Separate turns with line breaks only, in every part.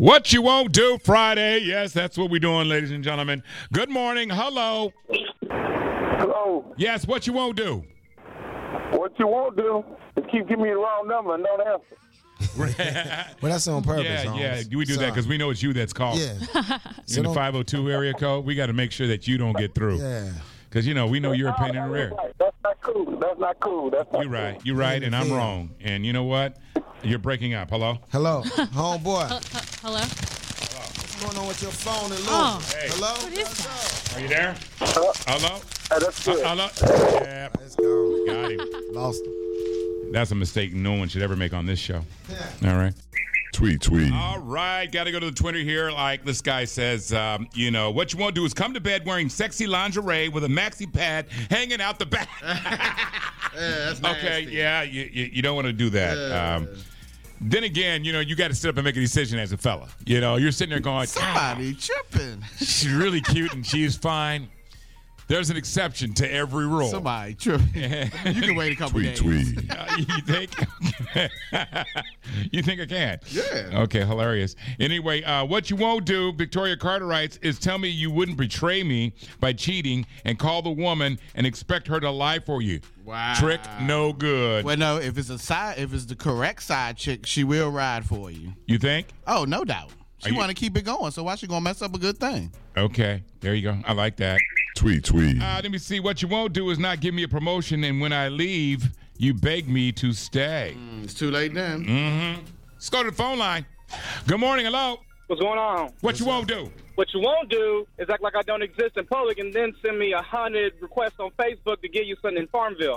What you won't do Friday. Yes, that's what we're doing, ladies and gentlemen. Good morning. Hello.
Hello.
Yes, what you won't do.
What you won't do is keep giving me the wrong number and don't answer.
Well, that's on purpose.
Yeah, we do that because we know it's you that's calling.
Yeah.
In the 502 area code, we got to make sure that you don't get through.
Yeah.
Because, we know you're a pain in the rear.
That's not cool. That's not cool. That's not
You're right. You're right, and I'm wrong. And you know what? You're breaking up. Hello?
Hello. Homeboy.
Hello?
What's going on with your phone and Louis?
Oh.
Hey.
Hello?
What is that?
Are you there? Hello?
That's good.
Hello? Yeah.
Let's go.
Got him.
Lost him.
That's a mistake no one should ever make on this show. All right.
Tweet.
All right. Got to go to the Twitter here. Like this guy says, what you want to do is come to bed wearing sexy lingerie with a maxi pad hanging out the back.
That's
Okay.
nasty.
Yeah. You don't want to do that. Then again, you got to sit up and make a decision as a fella. You're sitting there going,
Somebody tripping.
she's really cute and she's fine. There's an exception to every rule.
Somebody tripping. You can wait a couple days.
Tweet.
You think? You think I can?
Yeah.
Okay, hilarious. Anyway, what you won't do, Victoria Carter writes, is tell me you wouldn't betray me by cheating and call the woman and expect her to lie for you.
Wow.
Trick no good.
Well, no, if it's the correct side chick, she will ride for you.
You think?
Oh, no doubt.
Are
She
you-
want to keep it going, so why she gonna mess up a good thing?
Okay, there you go. I like that.
Tweet.
Let me see. What you won't do is not give me a promotion, and when I leave, you beg me to stay.
It's too late then.
Let's go to the phone line. Good morning. Hello.
What's going on?
What you won't do?
What you won't do is act like I don't exist in public and then send me 100 requests on Facebook to give you something in Farmville.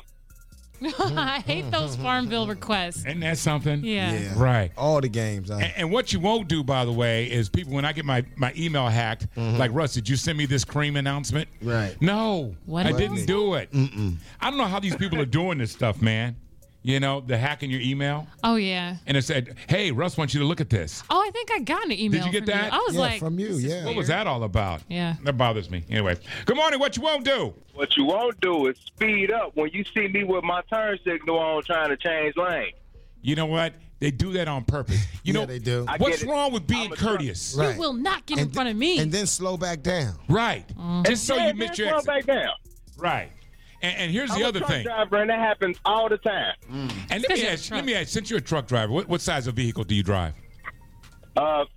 I hate those Farmville requests.
Isn't that something?
Yeah.
Right.
All the games.
And what you won't do, by the way, is people, when I get my email hacked, like, Russ, did you send me this cream announcement?
Right.
No,
What
I
else?
didn't do it. I don't know how these people are doing this stuff, man. The hacking your email.
Oh, yeah.
And it said, hey, Russ wants you to look at this.
Oh, I think I got an email.
Did you get
from
that?
I was
Yeah,
like,
from you,
this is
yeah.
What was that all about?
Yeah.
That bothers me. Anyway, good morning. What you won't do?
What you won't do is speed up when you see me with my turn signal on trying to change lane.
You know what? They do that on purpose. You know,
they do.
I
What's
get it.
wrong with being
I'm a
courteous?
Right.
You will not get in front of me.
And then slow back down.
Right. Just so
Yeah,
you miss
man,
your
slow
exit.
back down.
Right. And here's
I'm
the
a
other
truck
thing.
driver, and that happens all the time.
And let
Because
me
you're a
ask,
truck.
since you're a truck driver, what size of vehicle do you drive?
A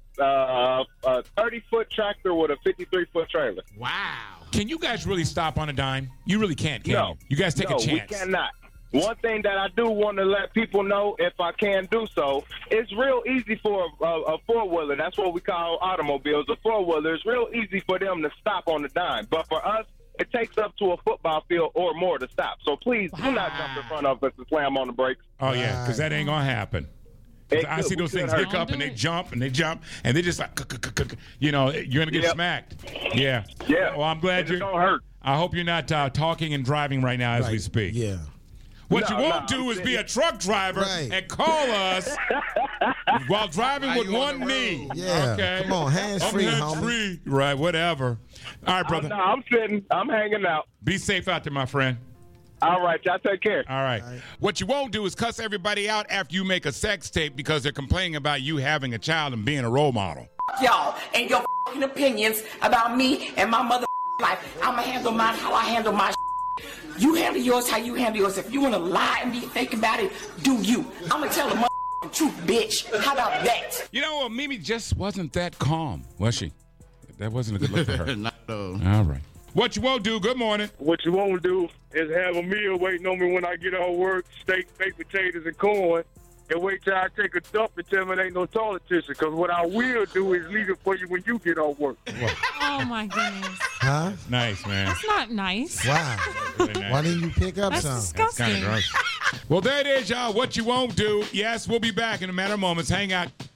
30-foot tractor with a 53-foot trailer.
Wow.
Can you guys really stop on a dime? You really can't, can
No.
you? You guys take
no,
a chance.
we cannot. One thing that I do want to let people know, if I can do so, it's real easy for a four-wheeler. That's what we call automobiles, a four-wheeler. It's real easy for them to stop on the dime. But for us, it takes up to a football field or more to stop. So please do not jump in front of us and slam on the brakes.
Oh, yeah, because that ain't going to happen. 'Cause I see those things
hurt.
hiccup and they jump and they jump and they just like, you're going to get
Yep.
smacked. Yeah.
Yeah.
Well, I'm glad
It
you're.
don't hurt.
I hope you're not talking and driving right now as we speak.
Yeah.
What
No,
you won't
no,
do
I'm
is be a truck driver
Right.
and call us while driving
While
with
you on
one
the
knee.
road.
Yeah.
Okay.
Come on, hands-free,
I'm
homie.
hands-free. Right, whatever. All right, brother.
I'm sitting. I'm hanging out.
Be safe out there, my friend.
All right, y'all take care.
All right. What you won't do is cuss everybody out after you make a sex tape because they're complaining about you having a child and being a role model.
Y'all and your f***ing opinions about me and my mother life. I'ma handle mine how I handle my. You handle yours how you handle yours. If you wanna lie and be fake about it, do you. I'ma tell the motherfucking truth, bitch. How about that?
You know, Mimi just wasn't that calm, was she? That wasn't a good look for her.
Not though.
All right. What you won't do, good morning.
What you won't do is have a meal waiting on me when I get off work, steak, baked potatoes, and corn, and wait till I take a dump and tell me there ain't no toilet tissue. Because what I will do is leave it for you when you get off work.
Oh, my goodness.
Huh?
Nice, man.
That's not nice.
Wow.
Really nice.
Why didn't you pick up
That's
some?
That's kind
disgusting.
of gross. Well, there it is, y'all. What you won't do. Yes, we'll be back in a matter of moments. Hang out.